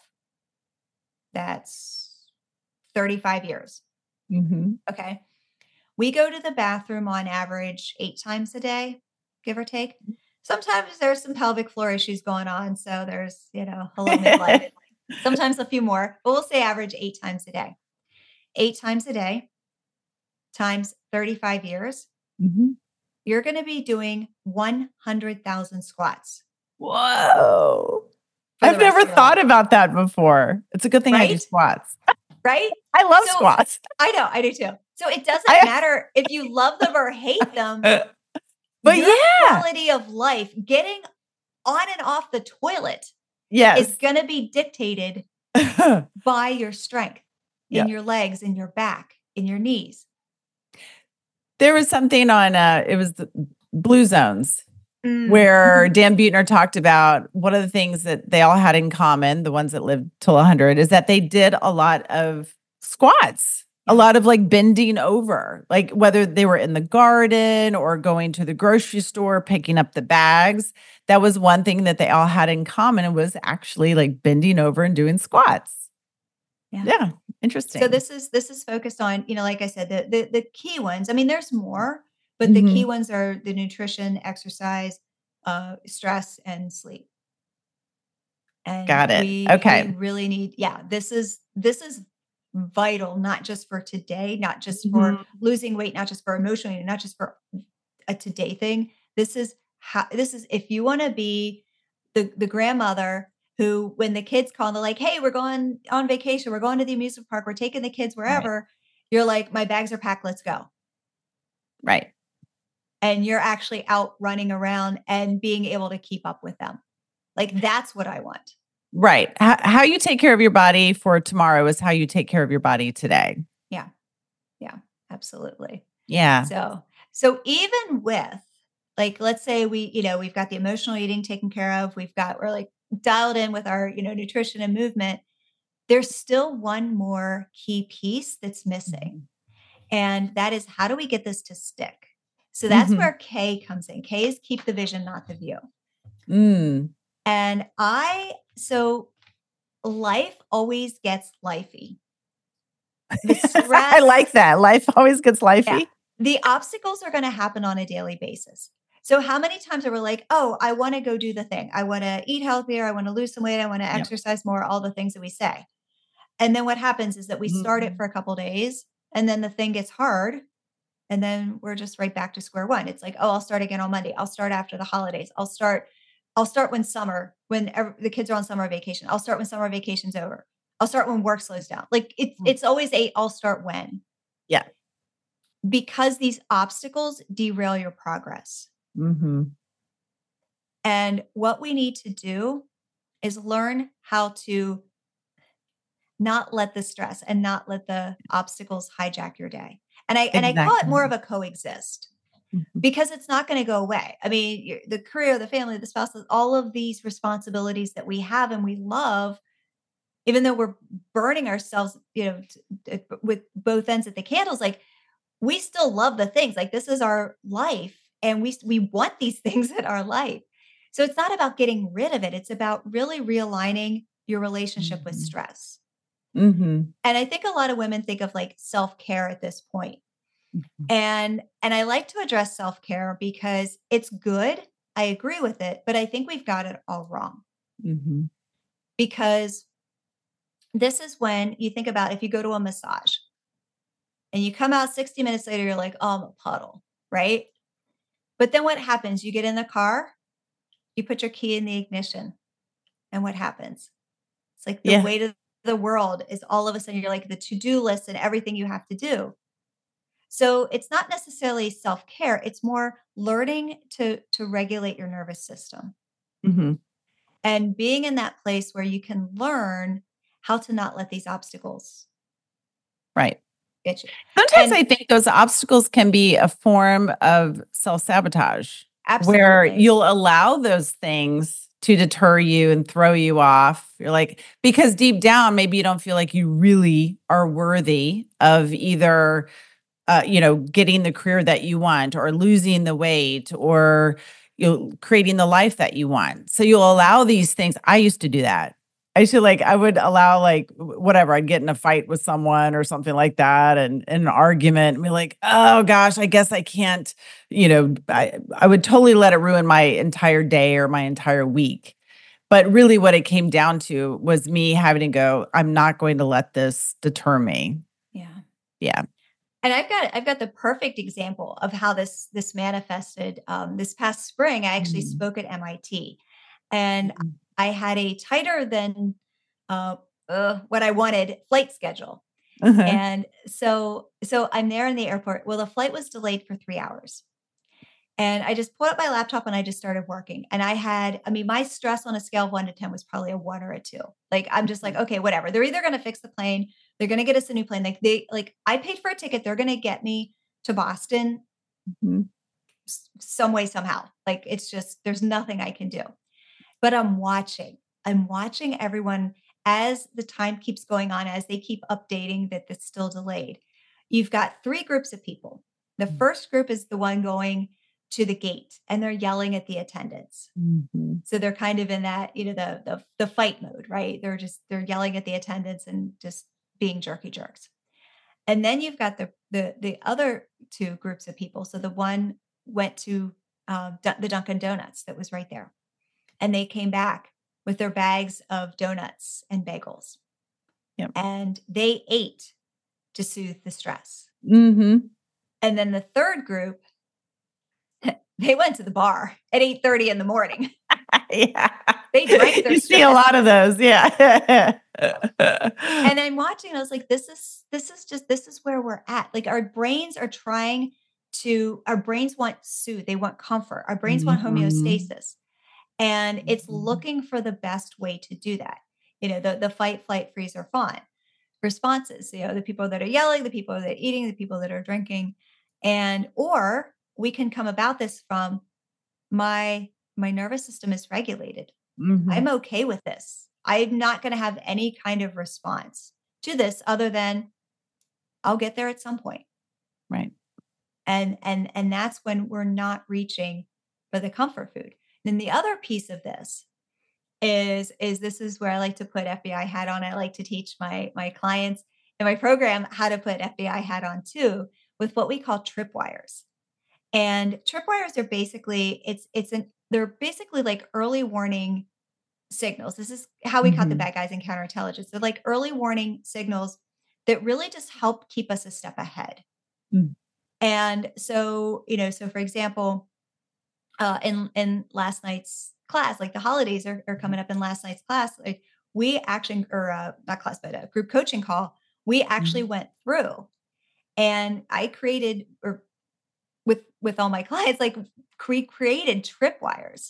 That's 35 years. Mhm. Okay. We go to the bathroom on average 8 times a day, give or take. Sometimes there's some pelvic floor issues going on. So there's, a little midlife. Sometimes a few more, but we'll say average 8 times a day. 8 times a day times 35 years, Mhm. you're going to be doing 100,000 squats Whoa. for the I've rest never of your life, thought about that before. It's a good thing I do right? squats. Right? I love So squats. I know, I do too. So it doesn't I matter if you love them or hate them, but your yeah. quality of life, getting on and off the toilet is Yes. going to be dictated by your strength in Yeah. your legs, in your back, in your knees. There was something on it was the Blue Zones where Mhm. Dan Buettner talked about one of the things that they all had in common, the ones that lived till 100, is that they did a lot of squats, a Yeah. lot of like bending over, like whether they were in the garden or going to the grocery store, picking up the bags. That was one thing that they all had in common, and was actually like bending over and doing squats. Yeah. Yeah, So interesting. this is focused on, like I said, the key ones. I mean, there's more, but the key Mhm. ones are the nutrition, exercise, stress, and sleep. And Got it. we Okay. really need, yeah, this is vital, not just for today, not just for Mhm. losing weight, not just for emotional eating, not just for a today thing. This is if you want to be the grandmother who, when the kids call and they're like, hey, we're going on vacation, we're going to the amusement park, we're taking the kids Right. wherever, you're like, my bags are packed, let's go. Right. And you're actually out running around and being able to keep up with them. Like, that's what I want. Right. How you take care of your body for tomorrow is how you take care of your body today. Yeah. Yeah, absolutely. Yeah. So even with, like, let's say we've got the emotional eating taken care of, we're like dialed in with our, nutrition and movement. There's still one more key piece that's missing. Mhm. And that is, how do we get this to stick? So that's Mhm. where K comes in. K is keep the vision, not the view. Mm. And so life always gets lifey. The I like stress, that. Life always gets yeah. lifey. The obstacles are going to happen on a daily basis. So how many times are we like, oh, I want to go do the thing. I want to eat healthier. I want to lose some weight. I want to Yep. exercise more, all the things that we say. And then what happens is that we start it Mhm. for a couple days and then the thing gets hard. And then we're just right back to square one. It's like, oh, I'll start again on Monday. I'll start after the holidays. I'll start when the kids are on summer vacation. I'll start when summer vacation's over. I'll start when work slows down. Like it's always I'll start when, Yeah. because these obstacles derail your progress. Mhm. And what we need to do is learn how to not let the stress and not let the obstacles hijack your day. And I call it more Exactly. of a coexist, Mhm. because it's not going to go away. I mean, the career, the family, the spouse, all of these responsibilities that we have and we love, even though we're burning ourselves, with both ends of the candles, like we still love the things. Like this is our life, and we want these things in our life. So it's not about getting rid of it. It's about really realigning your relationship with Mhm. stress. Mhm. And I think a lot of women think of like self-care at this point. Mhm. And I like to address self-care because it's good. I agree with it, but I think we've got it all wrong. Mhm. Because this is when you think about, if you go to a massage and you come out 60 minutes later, you're like, oh, I'm a puddle, right? But then what happens? You get in the car, you put your key in the ignition, and what happens? It's like the Yeah. weight of the world is all of a sudden, you're like the to-do list and everything you have to do. So it's not necessarily self-care, it's more learning to regulate your nervous system Mhm. and being in that place where you can learn how to not let these obstacles Right. get you. Sometimes And I think those obstacles can be a form of self-sabotage, where absolutely. you'll allow those things to deter you and throw you off. You're like, because deep down, maybe you don't feel like you really are worthy of either, getting the career that you want, or losing the weight, or creating the life that you want. So you'll allow these things. I used to do that. I would allow, like, whatever. I'd get in a fight with someone or something like that, and an argument, and be like, oh gosh, I guess I can't, I would totally let it ruin my entire day or my entire week. But really what it came down to was me having to go, I'm not going to let this deter me. Yeah. Yeah. And I've got the perfect example of how this manifested. This past spring, I actually Mhm. spoke at MIT, and Mhm. I had a tighter than uh, what I wanted flight schedule. Uh-huh. And so I'm there in the airport. Well, the flight was delayed for 3 hours. And I just pulled up my laptop and I just started working. And I mean, my stress on a scale of 1 to 10 was probably a 1 or a 2. Like, I'm just like, Mhm. okay, whatever. They're either going to fix the plane, they're going to get us a new plane. I paid for a ticket. They're going to get me to Boston Mhm. some way, somehow. Like, it's just, there's nothing I can do. But I'm watching everyone as the time keeps going on, as they keep updating that it's still delayed. You've got three groups of people. The first group is the one going to the gate and they're yelling at the attendants. Mhm. So they're kind of in that, the fight mode, right? They're yelling at the attendants and just being jerky jerks. And then you've got the other two groups of people. So the one went to the Dunkin' Donuts that was right there, and they came back with their bags of donuts and bagels, Yep. and they ate to soothe the stress. Mhm. And then the third group, they went to the bar at 8:30 in the morning. Yeah. They drank their You see a stress. lot of those, yeah. And I'm watching, I was like, this is where we're at. Like our brains want soothe, they want comfort. Our brains want Mhm. homeostasis. And it's Mhm. looking for the best way to do that. The fight, flight, freeze, or fawn responses. The people that are yelling, the people that are eating, the people that are drinking. Or we can come about this from my nervous system is regulated. I'm Mhm. okay with this. I'm not going to have any kind of response to this other than I'll get there at some point. Right. And that's when we're not reaching for the comfort food. Then the other piece of this is this is where I like to put FBI hat on. I like to teach my clients in my program how to put FBI hat on too, with what we call tripwires. And tripwires are basically they're basically like early warning signals. This is how we caught the Mhm. bad guys in counterintelligence. They're like early warning signals that really just help keep us a step ahead. Mm. And so, so for example, in last night's class, like the holidays are coming up in last night's class, like we actually, or not class, but a group coaching call, we actually Mhm. went through and I created, or with all my clients, like created tripwires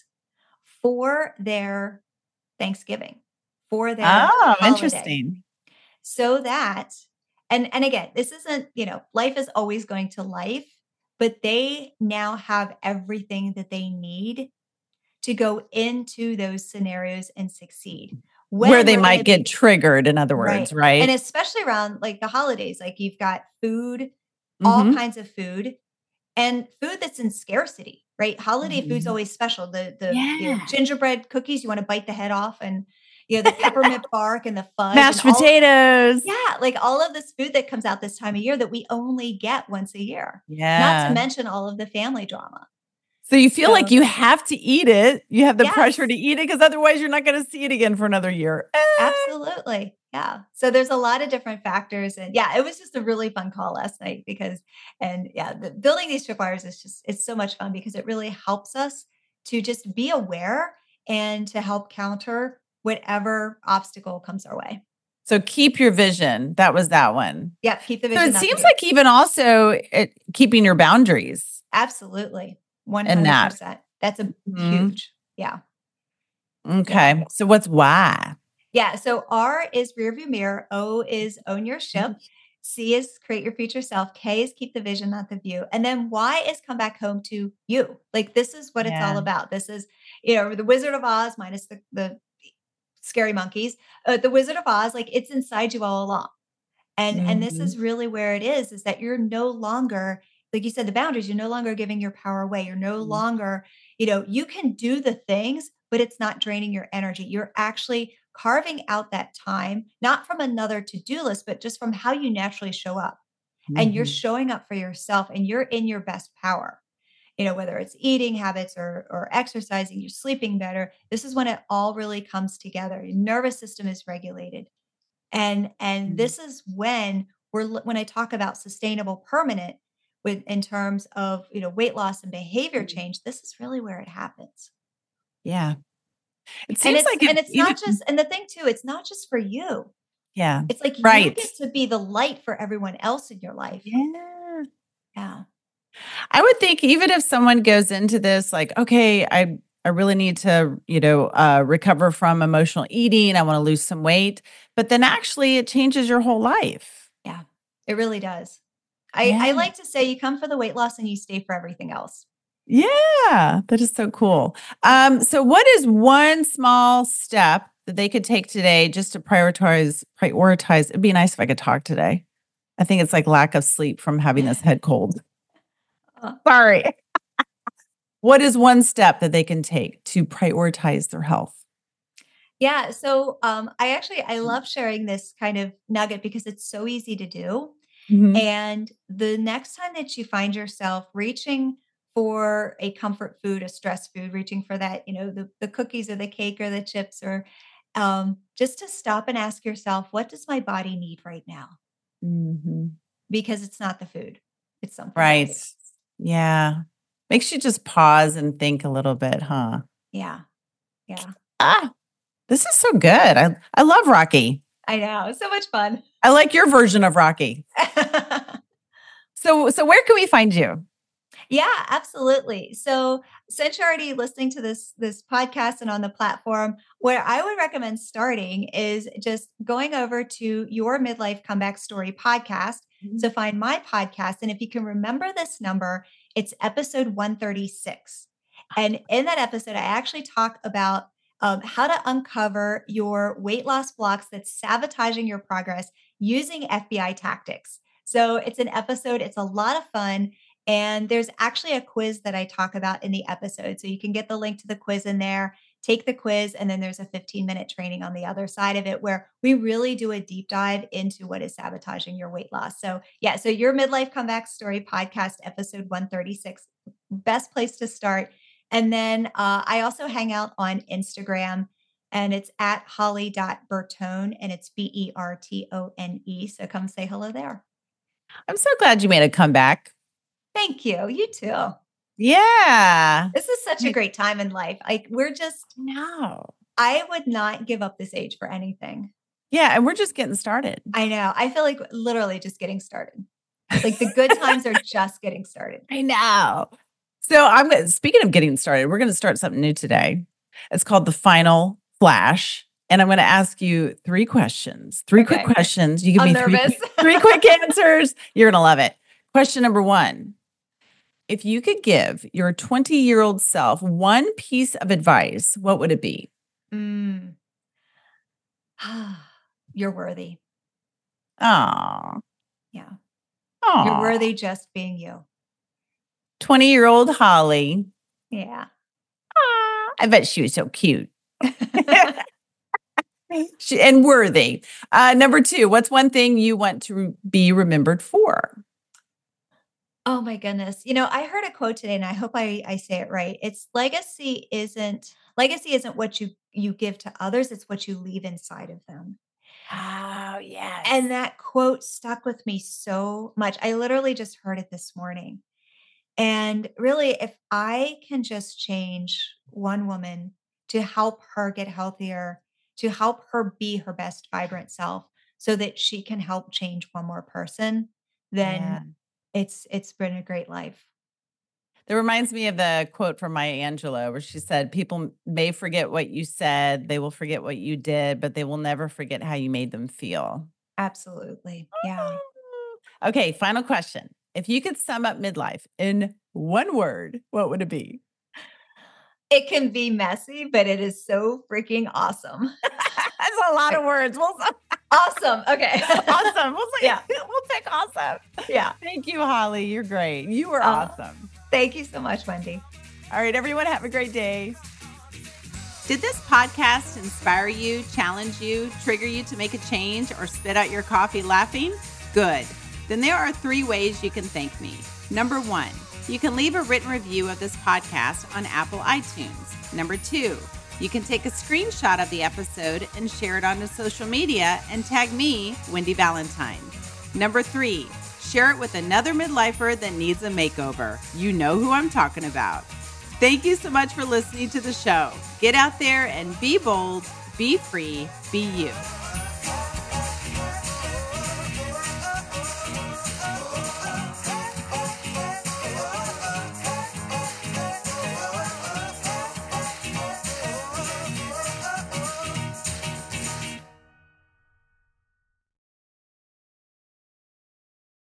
for their Thanksgiving, for their Oh, holiday, interesting. so that and again, this isn't, life is always going to life, but they now have everything that they need to go into those scenarios and succeed. Where When they we're might gonna get be triggered, in other right, words, and right? especially around, like, the holidays, like, you've got food, all Mhm. kinds of food, and food that's in scarcity, right? Holiday food's Mhm. always special. The Yeah. gingerbread cookies, you wanna bite the head off, and, the peppermint bark and the fudge and Mashed all potatoes. yeah, like, all of this food that comes out this time of year that we only get once a year, not to Yeah. mention all of the family drama. So you feel like So you have to eat it. You have the pressure to yes, eat it because otherwise you're not gonna see it again for another year. absolutely, yeah. So there's a lot of different factors, and yeah, it was just a really fun call last night because and yeah, building these tripwires is just it's so much fun because it really helps us to just be aware and to help counter whatever obstacle comes our way. So keep your vision. That was that one. Yep, keep the So vision, it not the seems view. like even also keeping your boundaries Absolutely, in that. 100%. That's a Mhm. huge, yeah, yeah. Okay. So what's why? Yeah, so R is rearview mirror, O is own your ship, Mhm. C is create your future self, K is keep the vision, not the view, and then Y is come back home to you. Like this is what it's all Yeah. about. This is, the Wizard of Oz minus the scary monkeys. The Wizard of Oz, like it's inside you all along. And this Mhm. is really where it is that you're no longer, like you said, the boundaries, you're no longer giving your power away. You're no Mhm. longer, you can do the things, but it's not draining your energy. You're actually carving out that time, not from another to-do list, but just from how you naturally show up. And you're Mhm. showing up for yourself and you're in your best power. Whether it's eating habits or exercising, you're sleeping better. This is when it all really comes together. Your nervous system is regulated and Mhm. this is when when I talk about sustainable permanent with in terms of, weight loss and behavior Mhm. change, this is really where it happens. Yeah. It And seems it's like it and it's even not just and the thing too, it's not just for you. yeah. It's like you Right. get to be the light for everyone else in your life. Yeah. Yeah. I would think even if someone goes into this like, okay, I really need to, recover from emotional eating. I want to lose some weight, but then actually it changes your whole life. Yeah. It really does. I Yeah. like to say you come for the weight loss and you stay for everything else. Yeah, that is so cool. So what is one small step that they could take today just to prioritize? It'd be nice if I could talk today. I think it's like lack of sleep from having this head cold. Uh, Sorry. What is one step that they can take to prioritize their health? Yeah, so I love sharing this kind of nugget because it's so easy to do. Mhm. And the next time that you find yourself reaching for a comfort food, a stress food, reaching for that, the cookies or the cake or the chips, or just to stop and ask yourself, what does my body need right now? Mhm. Because it's not the food, it's something Right. else. Yeah. Makes you just pause and think a little bit, huh? Yeah, yeah. Ah, this is so good. I love Rocky. I know. So much fun. I like your version of Rocky. So where can we find you? Yeah, absolutely. So, since you're already listening to this podcast and on the platform, where I would recommend starting is just going over to your midlife comeback story podcast. Mhm. So find my podcast, and if you can remember this number, it's episode 136. And in that episode, I actually talk about how to uncover your weight loss blocks that's sabotaging your progress using FBI tactics. So it's an episode. It's a lot of fun and there's actually a quiz that I talk about in the episode. So you can get the link to the quiz in there, take the quiz, and then there's a 15-minute training on the other side of it where we really do a deep dive into what is sabotaging your weight loss. So, yeah, so your Midlife Comeback Story podcast, episode 136, best place to start. And then I also hang out on Instagram, and it's at holly.bertone, and it's Bertone. So come say hello there. I'm so glad you made a comeback. Thank you. You too. Yeah. This is such a great time in life. Like No. I would not give up this age for anything. Yeah. And we're just getting started. I know. I feel like literally just getting started. Like the good times are just getting started. I know. So speaking of getting started, we're going to start something new today. It's called the Final Flash. And I'm going to ask you 3 questions. Quick questions. You give me three quick answers. You're going to love it. Question number 1. If you could give your 20-year-old self one piece of advice, what would it be? You're worthy. Aw. Yeah. Aww. You're worthy just being you. 20-year-old Holly. Yeah. I bet she was so cute. And worthy. Number 2, what's one thing you want to be remembered for? Oh my goodness. I heard a quote today, and I hope I say it right. It's legacy isn't what you give to others, it's what you leave inside of them. Oh, yes. And that quote stuck with me so much. I literally just heard it this morning. And really, if I can just change one woman to help her get healthier, to help her be her best vibrant self so that she can help change one more person, then it's been a great life. That reminds me of the quote from Maya Angelou where she said, people may forget what you said, they will forget what you did, but they will never forget how you made them feel. Absolutely. Yeah. Okay, final question. If you could sum up midlife in one word, what would it be? It can be messy, but it is so freaking awesome. That's a lot of words. Awesome. Okay. Awesome. We'll pick awesome. Yeah. Thank you, Holly. You're great. You were awesome. Thank you so much, Wendy. All right, everyone, have a great day. Did this podcast inspire you, challenge you, trigger you to make a change, or spit out your coffee laughing? Good. Then there are 3 ways you can thank me. Number 1, you can leave a written review of this podcast on Apple iTunes. Number 2, you can take a screenshot of the episode and share it onto social media and tag me, Wendy Valentine. Number 3, share it with another midlifer that needs a makeover. You know who I'm talking about. Thank you so much for listening to the show. Get out there and be bold, be free, be you.